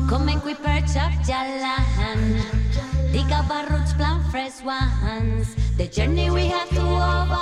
Come make we perch up Jalan. Dig up our roots, plant fresh ones. The journey we have to overcome.